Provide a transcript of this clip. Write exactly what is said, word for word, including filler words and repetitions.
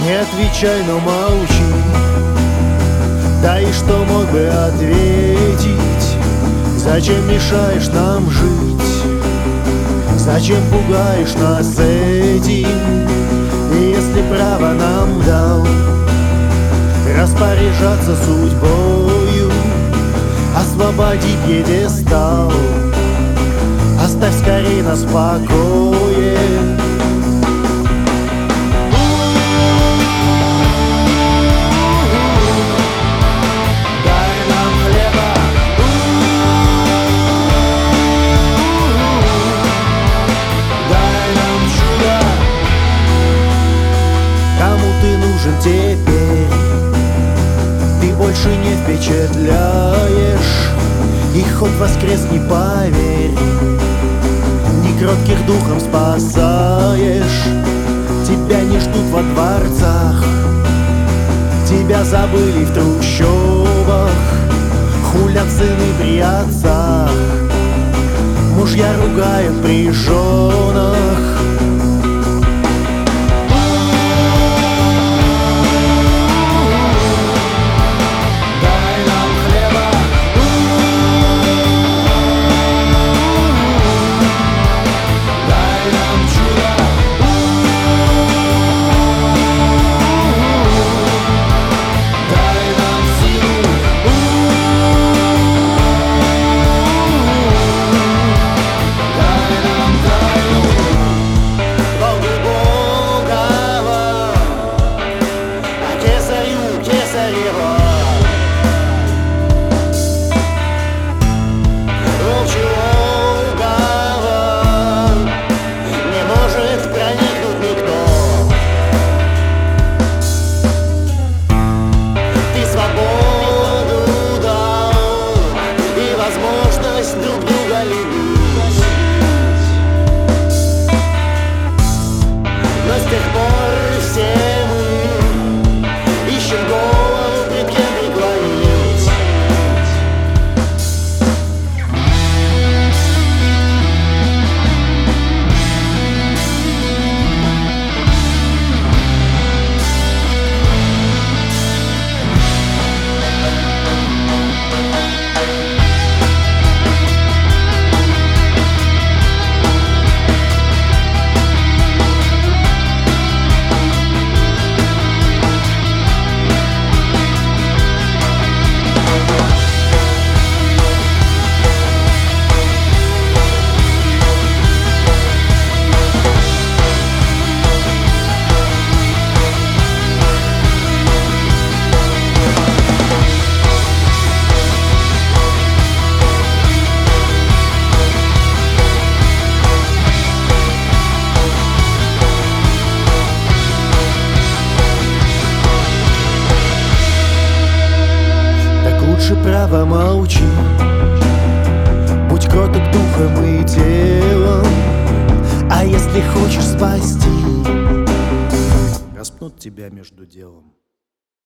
Не отвечай, но молчи. Да и что мог бы ответить? Зачем мешаешь нам жить? Зачем пугаешь нас этим? И если право нам дал распоряжаться судьбою, освободи пьедестал, оставь скорей нас в покое. Теперь ты больше не впечатляешь, и хоть воскресни, поверь, не кротких духом спасаешь. Тебя не ждут во дворцах, тебя забыли в трущобах, хулят сыны при отцах, мужья ругают при женах. Лучше право молчи, будь кроток духом и телом. А если хочешь спасти, распнут тебя между делом.